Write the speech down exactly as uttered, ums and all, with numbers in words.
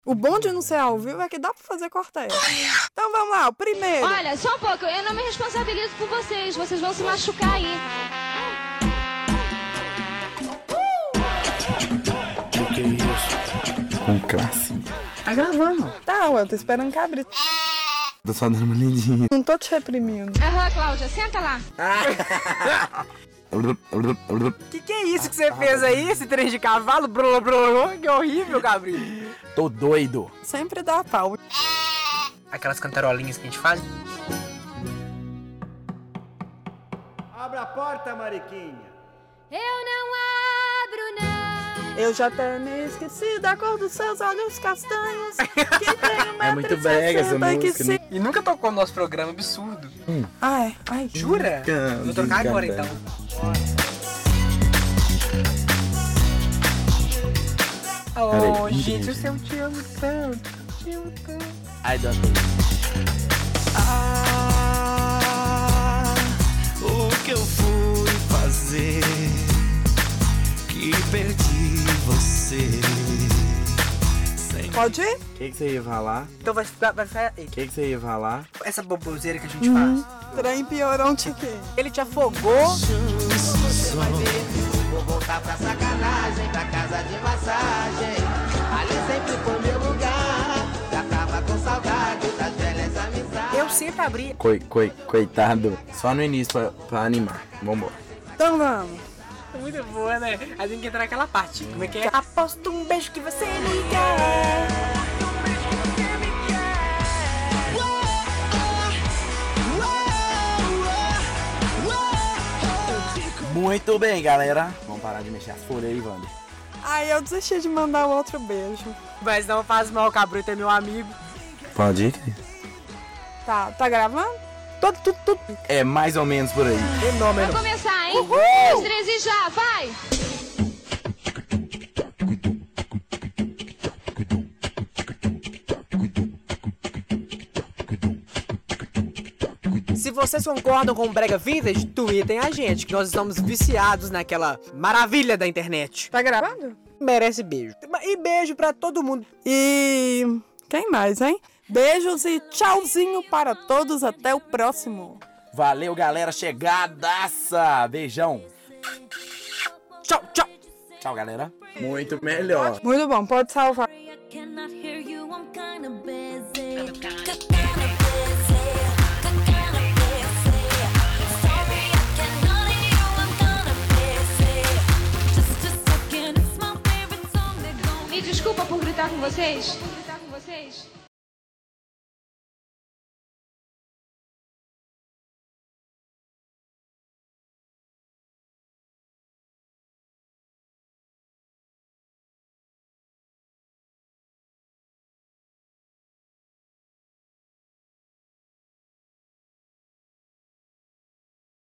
O bom de não ser ao vivo é que dá pra fazer cortejo. Então vamos lá, o primeiro. Olha, só um pouco, eu não me responsabilizo por vocês. Vocês vão se machucar aí. O que é isso? Com classe. Tá gravando. Tá, eu tô esperando cabrito. Tô só dando uma lidinha. Não tô te reprimindo. Aham, Cláudia, senta lá. Que que é isso que você fez aí? Esse trem de cavalo? Brulô, brulô. Que horrível, Gabriel. Tô doido. Sempre dá pau. Aquelas cantarolinhas que a gente faz. Abra a porta, Mariquinha. Eu não abro, não. Eu já até me esqueci da cor dos seus olhos castanhos. Que tem um É muito brega essa música, né? E nunca tocou no nosso programa, absurdo. Hum. Ai, ai. Jura? Can- Vou trocar agora então. Oh, Peraí, gente, entendi. eu te amo tanto. Te amo tanto. Ai, dá Ah, o que eu fui fazer que perdi você. Sem Pode ir? O que, que você ia falar? Então vai ficar. Vai ficar O que, que você ia falar? essa boboseira que a gente faz. Trem piorou um tiquinho. Ele te afogou. Vou voltar pra sacanagem, pra casa de massagem. Ali sempre foi meu lugar. Já tava com saudade das velhas amizades. Eu sempre abri. Coi, coi, coitado. Só no início pra, pra animar. Vambora. Então vamos. Muito boa, né? Aí tem que entrar naquela parte. Como é que é? Aposto um beijo que você me quer. Muito bem, galera. Vamos parar de mexer as folhas aí, Wander. Aí eu desisti de mandar o outro beijo. Mas não faz mal, o Cabrito é meu amigo. Pode ir, querido? Tá, tá gravando? Tudo, tudo, tudo. É mais ou menos por aí. Fenômeno. Vamos começar, hein? Um, dois, três e já, vai! Se vocês concordam com o Brega Vintage, tweetem a gente, que nós estamos viciados naquela maravilha da internet. Tá gravando? Merece beijo. E beijo pra todo mundo. E... quem mais, hein? Beijos e tchauzinho para todos. Até o próximo. Valeu, galera. Chegadaça. Beijão. Tchau, tchau. Tchau, galera. Muito melhor. Muito bom, pode salvar. Cannot hear you, I'm kinda busy. Sorry, I cannot hear you, I'm kinda busy. Just a second, it's my favorite song. They're gonna Me desculpa por gritar com vocês. Por gritar com vocês.